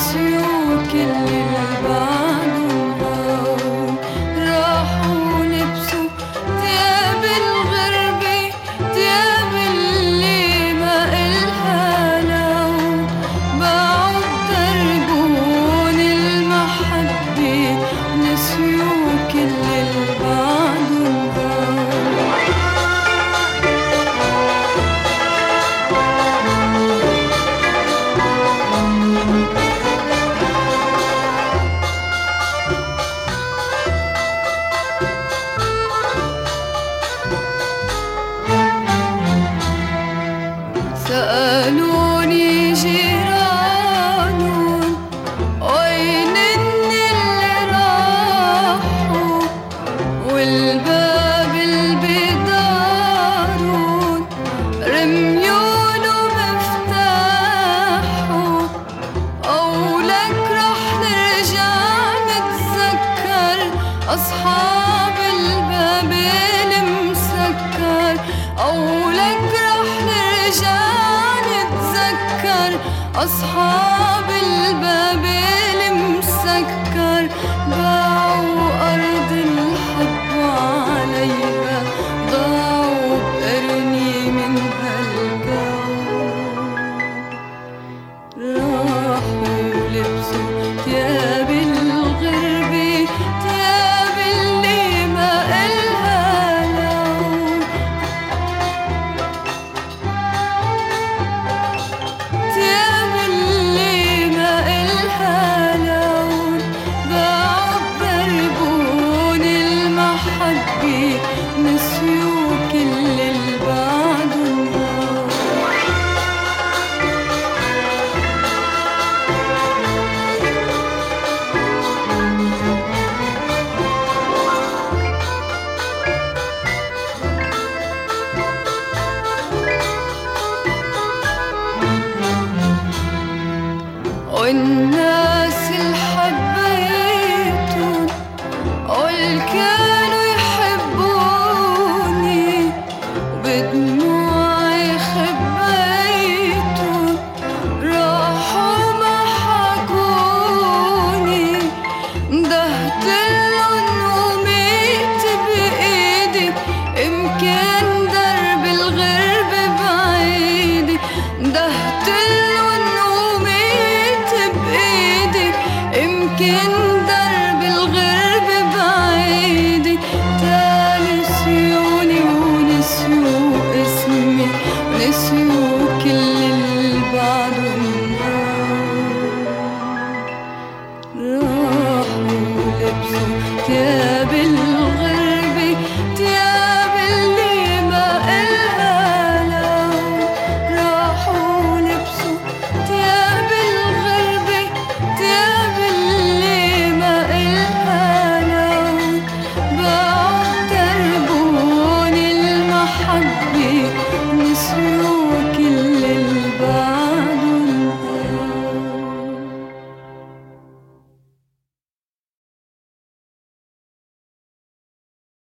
نسيوا كل اللي بعدهم، راحوا لبسوا تياب الغربة، تياب اللي ما إلها لون، باعوا بدربون المحبة، نسيوا كل اللي بعدهم. سألوني جيرانهم وين اللي راحوا، والباب اللي بدارون رميوله مفتاحه، قولك رح نرجع نتذكر أصحاب الباب المسكر، قولك رح نرجع أصحاب الباب المسكر، باعوا أرض الحب وعليها ضاعوا بقرني من هالجو، راحوا لبسوا تياب الغربة، تياب اللي ما إلها لون، تياب اللي ما إلها لون، باعوا بدربون المحبة، نسيوا كل اللي بعدهم. والناس اللي حبيتهم قول كانوا يحبوني، وبدموعي خبيتهم راحوا ما حكوني، دهتلن وميت بإيدي، يمكن درب الغربة بعيدي، دهتلن وميت بإيدي، يمكن